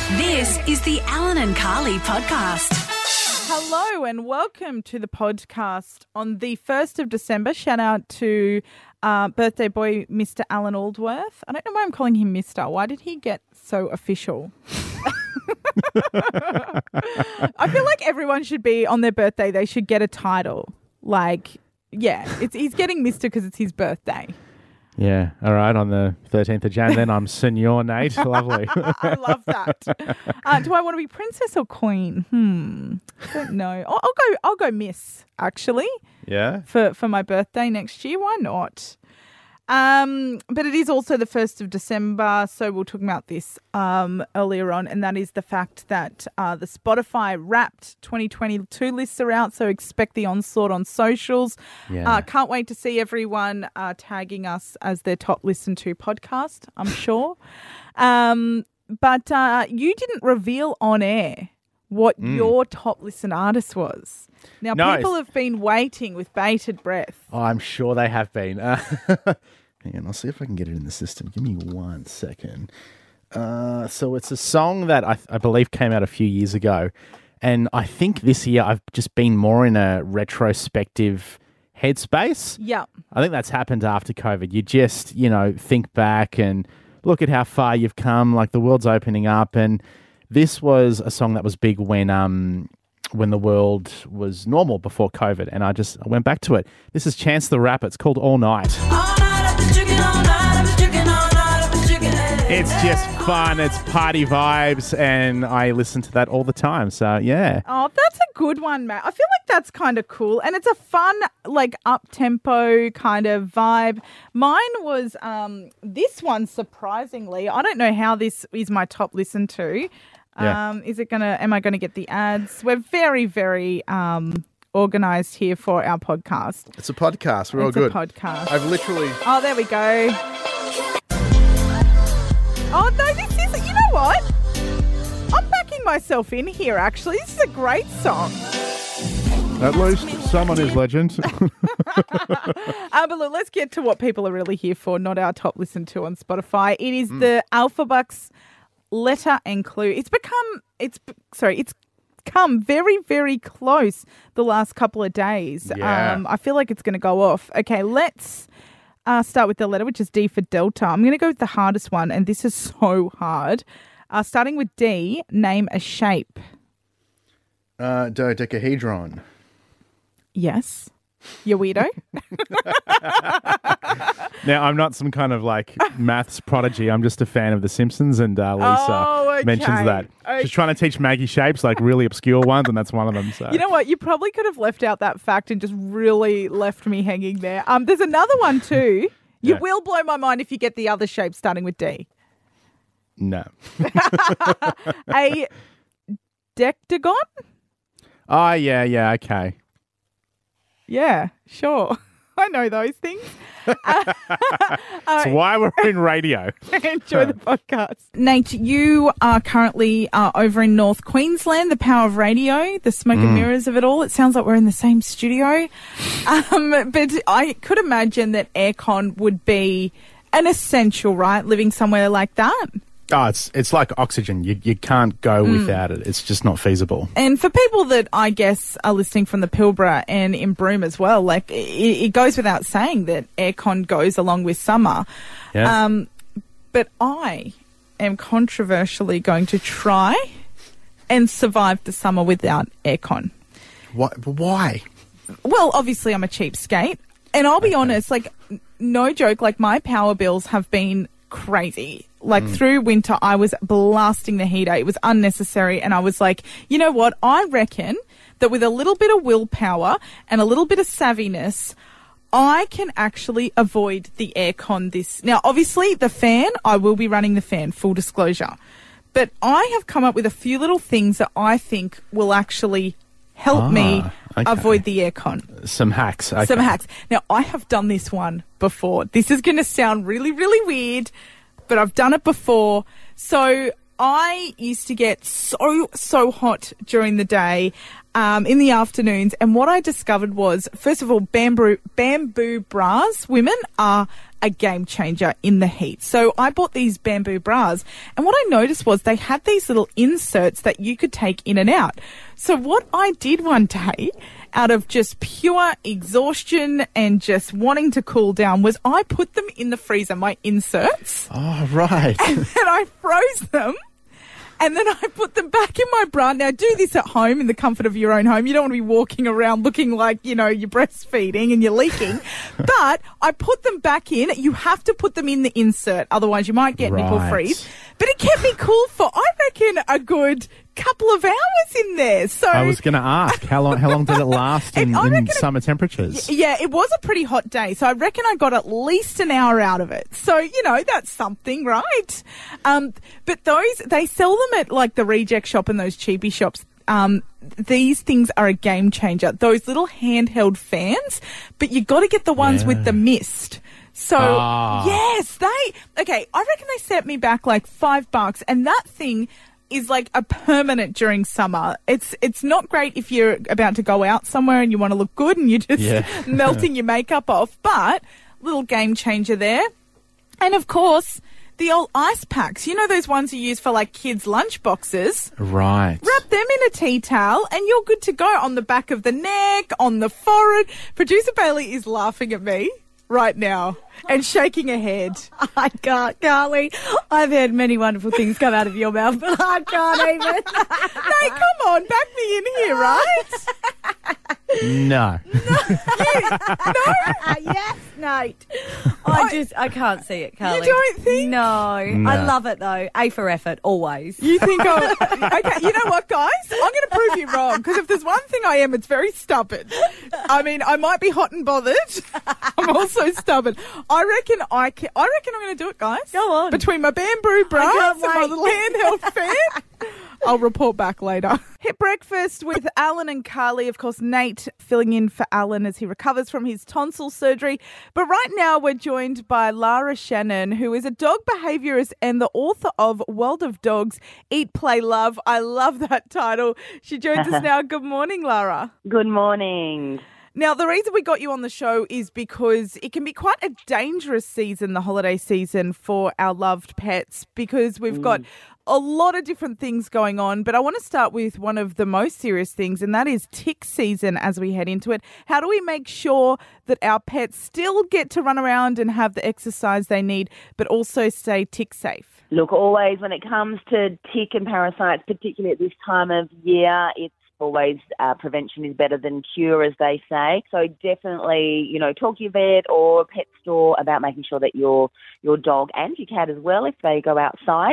This is the Alan and Carly podcast. Hello and welcome to the podcast on the 1st of December. Shout out to birthday boy, Mr. Alan Aldworth. I don't know why I'm calling him Mr. Why did he get so official? I feel like everyone should be, on their birthday, they should get a title. Like, yeah, he's getting Mr. because it's his birthday. Yeah, all right, on the 13th of Jan, then I'm Senor Nate. Lovely. I love that. Do I want to be princess or queen? I don't know. I'll go Miss, actually. Yeah? For my birthday next year. Why not? But it is also the 1st of December, so we'll talk about this earlier on, and that is the fact that the Spotify Wrapped 2022 lists are out, so expect the onslaught on socials. Yeah. Can't wait to see everyone tagging us as their top listened to podcast, I'm sure. But you didn't reveal on air what your top listened artist was. Now, people have been waiting with bated breath. Oh, I'm sure they have been. Hang on, I'll see if I can get it in the system. Give me 1 second. So it's a song that I believe came out a few years ago. And I think this year I've just been more in a retrospective headspace. Yeah. I think that's happened after COVID. You just, think back and look at how far you've come. Like, the world's opening up. And this was a song that was big when the world was normal before COVID. And I went back to it. This is Chance the Rapper. It's called All Night. It's just fun. It's party vibes, and I listen to that all the time. So, yeah. Oh, that's a good one, Matt. I feel like that's kind of cool, and it's a fun, like, up-tempo kind of vibe. Mine was this one, surprisingly. I don't know how this is my top listen to. Yeah. Am I going to get the ads? We're very, very organised here for our podcast. It's a podcast. We're all good. It's a podcast. I've literally... Oh, there we go. Oh, no, this is... You know what? I'm backing myself in here, actually. This is a great song. At least someone is legend. But look, let's get to what people are really here for, not our top listened to on Spotify. It is the Alpha Bucks Letter and Clue. It's come very, very close the last couple of days. Yeah. I feel like it's going to go off. Okay, let's start with the letter, which is D for Delta. I'm going to go with the hardest one, and this is so hard. Starting with D, name a shape. Dodecahedron. Yes. You weirdo. Now, I'm not some kind of maths prodigy. I'm just a fan of The Simpsons, and Lisa mentions that. Okay. She's trying to teach Maggie shapes, really obscure ones, and that's one of them. So. You know what? You probably could have left out that fact and just really left me hanging there. There's another one too. You will blow my mind if you get the other shape starting with D. No. A dectagon? Oh, yeah, okay. Yeah, sure. I know those things. That's why we're in radio. Enjoy the podcast. Nate, you are currently over in North Queensland, the power of radio, the smoke and mirrors of it all. It sounds like we're in the same studio. But I could imagine that aircon would be an essential, right, living somewhere like that? Oh, it's like oxygen. You can't go without it. It's just not feasible. And for people that I guess are listening from the Pilbara and in Broome as well, it goes without saying that aircon goes along with summer. Yeah. But I am controversially going to try and survive the summer without aircon. Why? Well, obviously I'm a cheapskate. And I'll be honest, no joke, my power bills have been crazy. Through winter, I was blasting the heater. It was unnecessary. And I was like, you know what? I reckon that with a little bit of willpower and a little bit of savviness, I can actually avoid the aircon this. Now, obviously, the fan, I will be running the fan, full disclosure. But I have come up with a few little things that I think will actually help me avoid the aircon. Some hacks. Okay. Some hacks. Now, I have done this one before. This is going to sound really, really weird, but I've done it before. So I used to get so hot during the day, in the afternoons. And what I discovered was, first of all, bamboo bras, women, are a game changer in the heat. So I bought these bamboo bras, and what I noticed was they had these little inserts that you could take in and out. So what I did one day, out of just pure exhaustion and just wanting to cool down, was I put them in the freezer, my inserts, Oh, right. and then I froze them. And then I put them back in my bra. Now, do this at home in the comfort of your own home. You don't want to be walking around looking like, you're breastfeeding and you're leaking. But I put them back in. You have to put them in the insert. Otherwise, you might get nipple Right. freeze. But it kept me cool for, I reckon, a good couple of hours in there. So I was going to ask, how long did it last in I reckon summer temperatures? yeah, it was a pretty hot day, so I reckon I got at least an hour out of it. So, that's something, right? But they sell them at like the reject shop and those cheapy shops. These things are a game changer. Those little handheld fans, but you got to get the ones with the mist. So, yes, I reckon they set me back like $5, and that thing is like a permanent during summer. It's not great if you're about to go out somewhere and you want to look good and you're just melting your makeup off, but little game changer there. And of course, the old ice packs, those ones you use for like kids' lunch boxes. Right. Wrap them in a tea towel and you're good to go on the back of the neck, on the forehead. Producer Bailey is laughing at me right now and shaking her head. I can't, Carly. I've heard many wonderful things come out of your mouth, but I can't even. Hey, come on, back me in here, right? No. Yes, Nate. I can't see it, Carly. You don't think? No. I love it, though. A for effort, always. You think okay, you know what, guys? I'm going to prove you wrong, because if there's one thing I am, it's very stubborn. I mean, I might be hot and bothered. I'm also stubborn. I reckon I'm going to do it, guys. Go on. Between my bamboo bras and can't my wait. little handheld fan. I'll report back later. Hit breakfast with Alan and Carly. Of course, Nate filling in for Alan as he recovers from his tonsil surgery. But right now we're joined by Lara Shannon, who is a dog behaviourist and the author of World of Dogs, Eat, Play, Love. I love that title. She joins us now. Good morning, Lara. Good morning. Now, the reason we got you on the show is because it can be quite a dangerous season, the holiday season, for our loved pets, because we've got a lot of different things going on. But I want to start with one of the most serious things, and that is tick season as we head into it. How do we make sure that our pets still get to run around and have the exercise they need, but also stay tick safe? Look, always when it comes to tick and parasites, particularly at this time of year, it's always prevention is better than cure, as they say. So definitely, talk to your vet or pet store about making sure that your dog and your cat as well, if they go outside,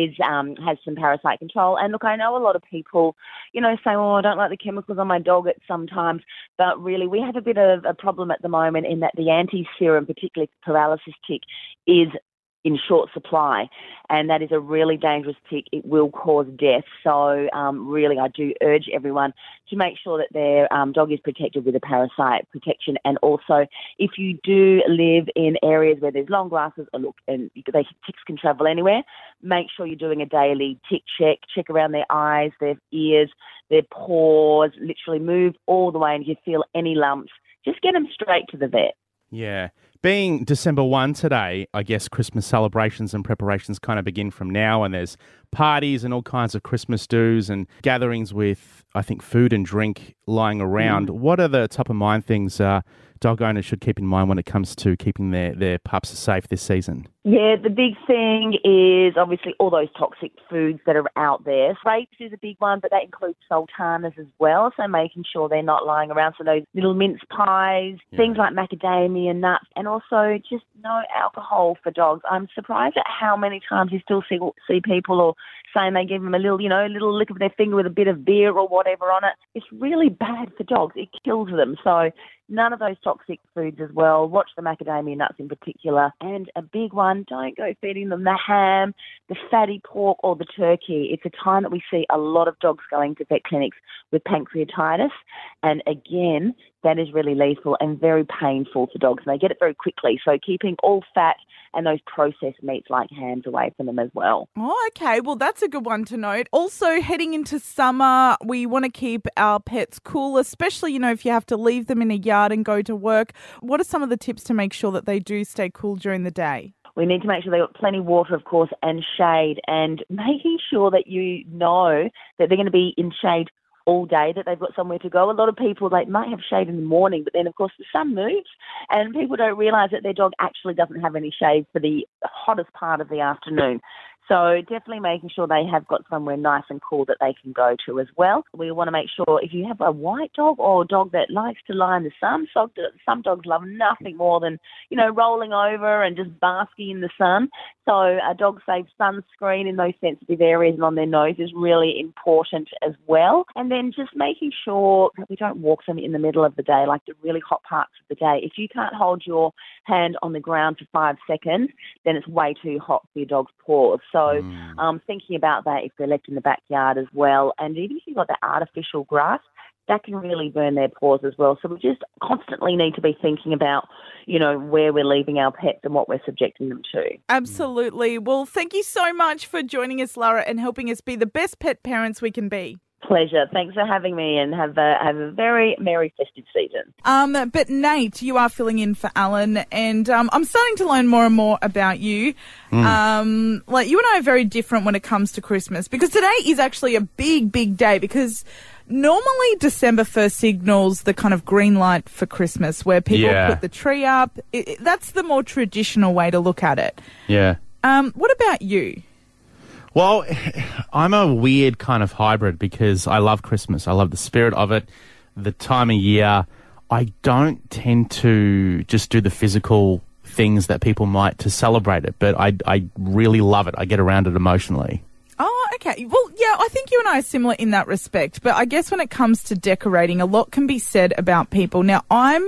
has some parasite control. And look, I know a lot of people, say, oh, I don't like the chemicals on my dog at sometimes, but really we have a bit of a problem at the moment in that the anti-serum, particularly paralysis tick, is in short supply, and that is a really dangerous tick. It will cause death. So really, I do urge everyone to make sure that their dog is protected with a parasite protection. And also, if you do live in areas where there's long grasses, and ticks can travel anywhere, make sure you're doing a daily tick check around their eyes, their ears, their paws, literally move all the way, and if you feel any lumps, just get them straight to the vet. Yeah. Being December 1 today, I guess Christmas celebrations and preparations kind of begin from now, and there's parties and all kinds of Christmas do's and gatherings with, I think, food and drink lying around. What are the top of mind things dog owners should keep in mind when it comes to keeping their pups safe this season? Yeah, the big thing is obviously all those toxic foods that are out there. Grapes is a big one, but that includes sultanas as well, so making sure they're not lying around. So those little mince pies, things like macadamia nuts, and also just no alcohol for dogs. I'm surprised at how many times you still see people or saying they give them a little, little lick of their finger with a bit of beer or whatever on it. It's really bad for dogs. It kills them. So none of those toxic foods as well. Watch the macadamia nuts in particular. And a big one, don't go feeding them the ham, the fatty pork or the turkey. It's a time that we see a lot of dogs going to vet clinics with pancreatitis. And again, that is really lethal and very painful for dogs. And they get it very quickly. So keeping all fat and those processed meats like hams away from them as well. Oh, okay. Well, that's a good one to note. Also, heading into summer, we want to keep our pets cool, especially, if you have to leave them in a yard backyard and go to work. What are some of the tips to make sure that they do stay cool during the day? We need to make sure they've got plenty of water, of course, and shade, and making sure that you know that they're going to be in shade all day, that they've got somewhere to go. A lot of people, they might have shade in the morning, but then, of course, the sun moves, and people don't realise that their dog actually doesn't have any shade for the hottest part of the afternoon. So definitely making sure they have got somewhere nice and cool that they can go to as well. We want to make sure if you have a white dog or a dog that likes to lie in the sun, some dogs love nothing more than, rolling over and just basking in the sun. So a dog safe sunscreen in those sensitive areas and on their nose is really important as well. And then just making sure that we don't walk them in the middle of the day, like the really hot parts of the day. If you can't hold your hand on the ground for 5 seconds, then it's way too hot for your dog's paws. So thinking about that if they're left in the backyard as well. And even if you've got the artificial grass, that can really burn their paws as well. So we just constantly need to be thinking about, where we're leaving our pets and what we're subjecting them to. Absolutely. Well, thank you so much for joining us, Lara, and helping us be the best pet parents we can be. Pleasure. Thanks for having me, and have a very merry festive season. But Nate, you are filling in for Alan, and I'm starting to learn more and more about you. You and I are very different when it comes to Christmas, because today is actually a big, big day, because normally December 1st signals the kind of green light for Christmas, where people put the tree up. That's the more traditional way to look at it. Yeah. What about you? Well, I'm a weird kind of hybrid because I love Christmas. I love the spirit of it, the time of year. I don't tend to just do the physical things that people might to celebrate it, but I really love it. I get around it emotionally. Oh, okay. Well, yeah, I think you and I are similar in that respect, but I guess when it comes to decorating, a lot can be said about people. Now,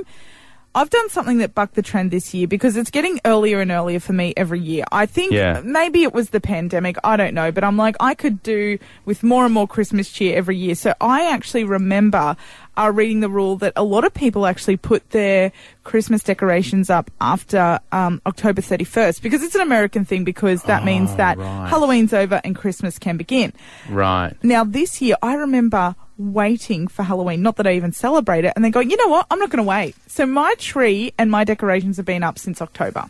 I've done something that bucked the trend this year, because it's getting earlier and earlier for me every year. I think maybe it was the pandemic, I don't know, but I'm like, I could do with more and more Christmas cheer every year. So I actually remember reading the rule that a lot of people actually put their Christmas decorations up after October 31st, because it's an American thing, because that means that Halloween's over and Christmas can begin. Right. Now, this year, I remember waiting for Halloween, not that I even celebrate it, and then going, you know what, I'm not going to wait. So my tree and my decorations have been up since October.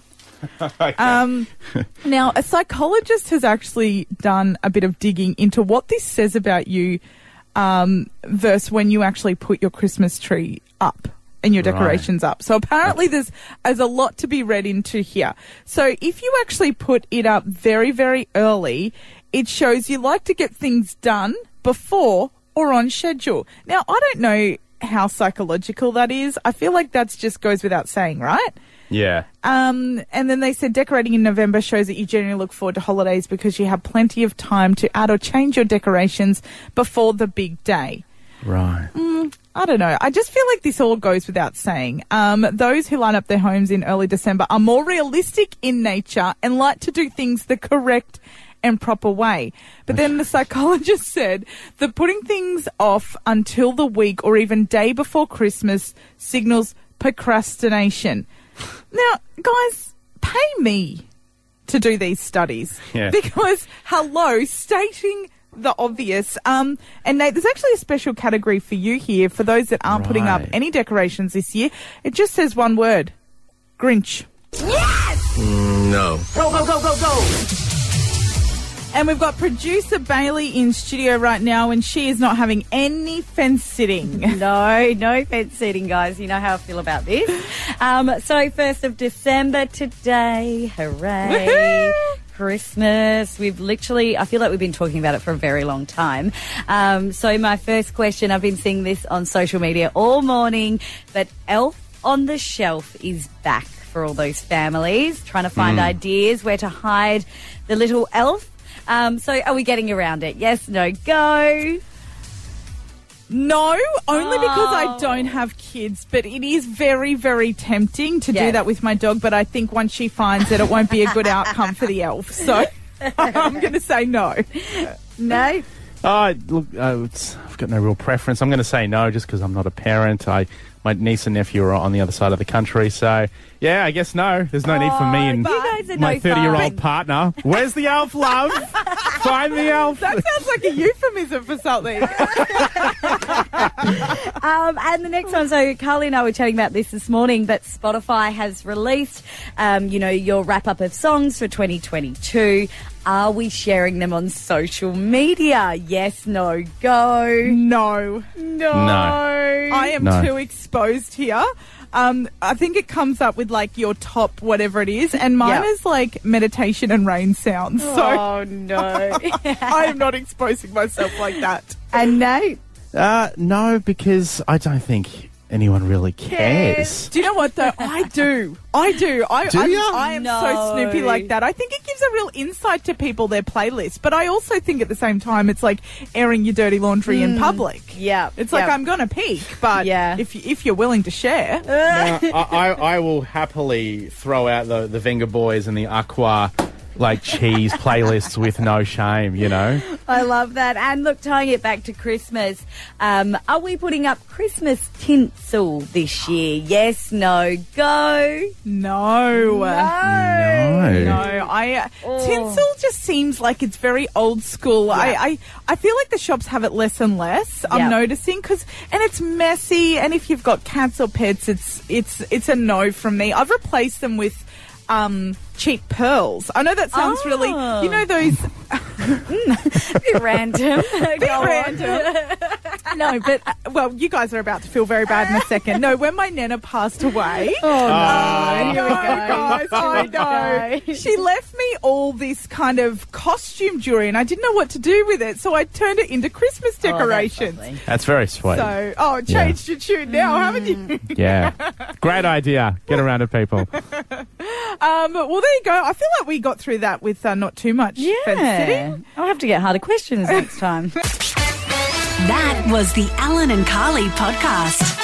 Now, a psychologist has actually done a bit of digging into what this says about you versus when you actually put your Christmas tree up and your decorations up. So apparently there's a lot to be read into here. So if you actually put it up very, very early, it shows you like to get things done before or on schedule. Now, I don't know how psychological that is. I feel like that just goes without saying, right? Yeah. And then they said decorating in November shows that you generally look forward to holidays because you have plenty of time to add or change your decorations before the big day. Right. I don't know. I just feel like this all goes without saying. Those who line up their homes in early December are more realistic in nature and like to do things the correct and proper way. But then the psychologist said that putting things off until the week or even day before Christmas signals procrastination. Now, guys, pay me to do these studies. Yeah. Because, hello, stating the obvious. And Nate, there's actually a special category for you here for those that aren't putting up any decorations this year. It just says one word: Grinch. Yes! No. Go, go, go, go, go! And we've got producer Bailey in studio right now, and she is not having any fence sitting. No fence sitting, guys. You know how I feel about this. So 1st of December today. Hooray. Woohoo! Christmas. I feel like we've been talking about it for a very long time. So my first question, I've been seeing this on social media all morning, that Elf on the Shelf is back for all those families, trying to find ideas where to hide the little elf. So are we getting around it? Yes, no, go. No, only because I don't have kids, but it is very, very tempting to do that with my dog, but I think once she finds it won't be a good outcome for the elf. So I'm going to say no. No? Look, I've got no real preference. I'm going to say no just because I'm not a parent. My niece and nephew are on the other side of the country. So, yeah, I guess no. There's no need for me and you guys are my no fun. 30-year-old partner. Where's the elf, love? Find the elf. That sounds like a euphemism for something. And the next one, so Carly and I were chatting about this morning, but Spotify has released, your wrap-up of songs for 2022. Are we sharing them on social media? Yes, no, go. No. I am No. too exposed here. I think it comes up with like your top whatever it is, and mine Yep. is like meditation and rain sounds. So Oh, no. I am not exposing myself like that. And Nate? No, because I don't think anyone really cares. Do you know what though? I do. I ya? I am No. so snoopy like that. I think it gives a real insight to people, their playlist. But I also think at the same time it's like airing your dirty laundry in public. Yeah. It's like I'm gonna peek, but Yeah. if you're willing to share. I will happily throw out the Venga Boys and the Aqua cheese playlists with no shame, you know. I love that. And look, tying it back to Christmas, are we putting up Christmas tinsel this year? Yes, no, go. No. No. Tinsel just seems like it's very old school. I feel like the shops have it less and less. I'm Yep. noticing and it's messy. And if you've got cats or pets, it's a no from me. I've replaced them with cheap pearls. I know that sounds really, you know, those Bit random. Go random. No, but well, you guys are about to feel very bad in a second. No, when my nana passed away. Here we go. Guys, I know. She left me all this kind of costume jewelry, and I didn't know what to do with it, so I turned it into Christmas decorations. That's very sweet. Changed your tune now, haven't you? Yeah. Great idea. Get around to people. Well, there you go. I feel like we got through that with not too much fence sitting. I'll have to get harder questions next time. That was the Alan and Carly podcast.